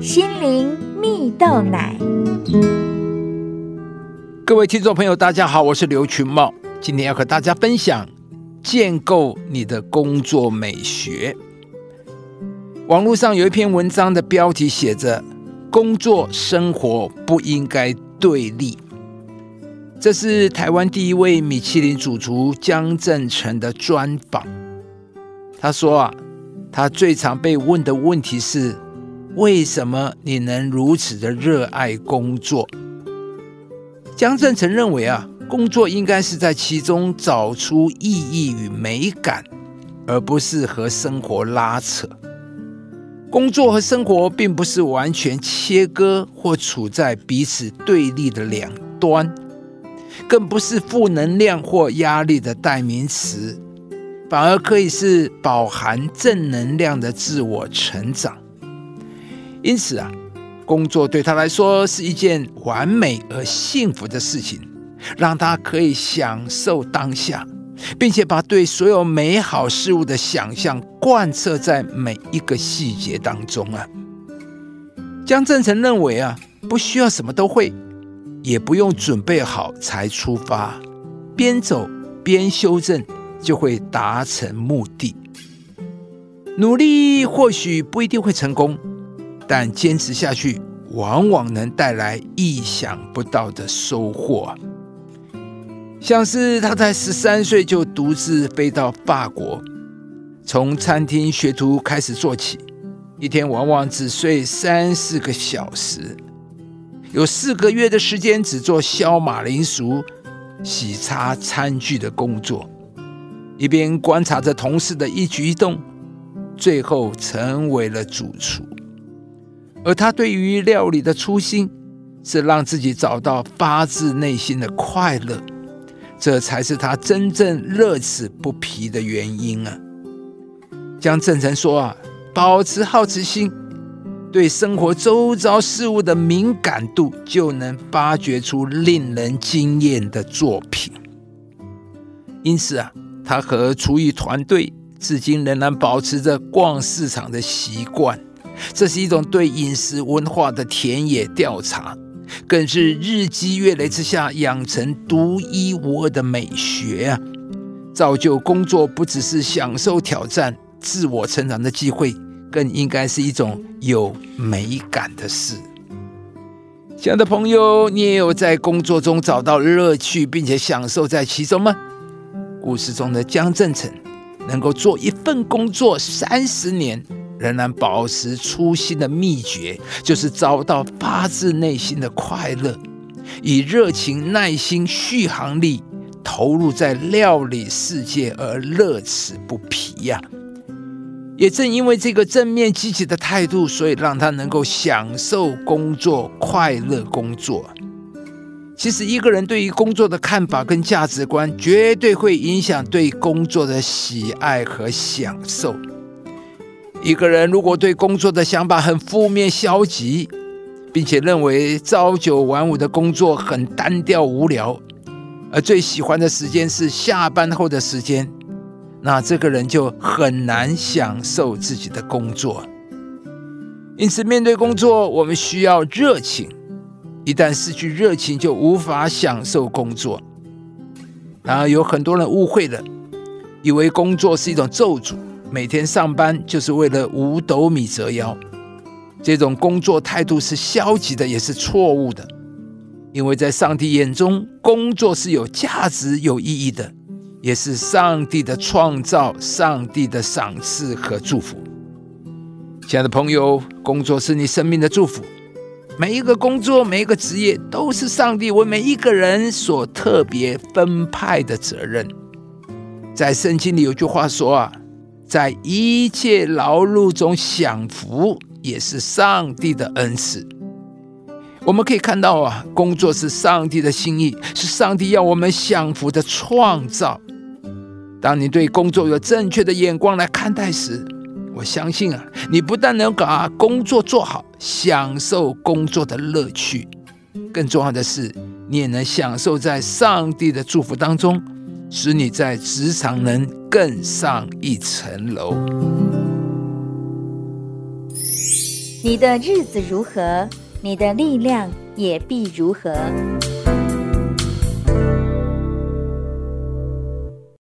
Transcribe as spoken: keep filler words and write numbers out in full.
心灵蜜豆奶。 各位听众朋友大家好，我是刘群茂，今天要和大家分享建构你的工作美学。网络上有一篇文章的标题写着工作生活不应该对立，这是台湾第一位米其林主厨江振诚的专访。他说啊，他最常被问的问题是，为什么你能如此的热爱工作？江振诚认为啊，工作应该是在其中找出意义与美感，而不是和生活拉扯。工作和生活并不是完全切割或处在彼此对立的两端，更不是负能量或压力的代名词，反而可以是饱含正能量的自我成长。因此啊，工作对他来说是一件完美而幸福的事情，让他可以享受当下，并且把对所有美好事物的想象贯彻在每一个细节当中啊。江振诚认为啊，不需要什么都会，也不用准备好才出发，边走边修正就会达成目的。努力或许不一定会成功，但坚持下去往往能带来意想不到的收获。像是他在十三岁就独自飞到法国，从餐厅学徒开始做起，一天往往只睡三四个小时，有四个月的时间只做削马铃薯、洗擦餐具的工作，一边观察着同事的一举一动，最后成为了主厨。而他对于料理的初心是让自己找到发自内心的快乐，这才是他真正乐此不疲的原因啊。江振诚说啊，保持好奇心，对生活周遭事物的敏感度，就能发掘出令人惊艳的作品。因此啊，他和厨艺团队至今仍然保持着逛市场的习惯，这是一种对饮食文化的田野调查，更是日积月累之下养成独一无二的美学啊！造就工作不只是享受挑战、自我成长的机会，更应该是一种有美感的事。亲爱的朋友，你也有在工作中找到乐趣，并且享受在其中吗？故事中的江振诚能够做一份工作三十年，仍然保持初心的秘诀，就是找到发自内心的快乐，以热情、耐心、续航力投入在料理世界而乐此不疲呀、啊。也正因为这个正面积极的态度，所以让他能够享受工作、快乐工作。其实一个人对于工作的看法跟价值观，绝对会影响对工作的喜爱和享受。一个人如果对工作的想法很负面消极，并且认为朝九晚五的工作很单调无聊，而最喜欢的时间是下班后的时间，那这个人就很难享受自己的工作。因此面对工作，我们需要热情，一旦失去热情，就无法享受工作。然而有很多人误会了，以为工作是一种咒诅，每天上班就是为了五斗米折腰。这种工作态度是消极的，也是错误的。因为在上帝眼中，工作是有价值、有意义的，也是上帝的创造、上帝的赏赐和祝福。亲爱的朋友，工作是你生命的祝福。每一个工作，每一个职业，都是上帝为每一个人所特别分派的责任。在圣经里有句话说啊，在一切劳碌中享福，也是上帝的恩赐。我们可以看到啊，工作是上帝的心意，是上帝要我们享福的创造。当你对工作有正确的眼光来看待时，我相信啊，你不但能把工作做好，享受工作的乐趣，更重要的是，你也能享受在上帝的祝福当中，使你在职场能更上一层楼。 你的日子如何，你的力量也必如何。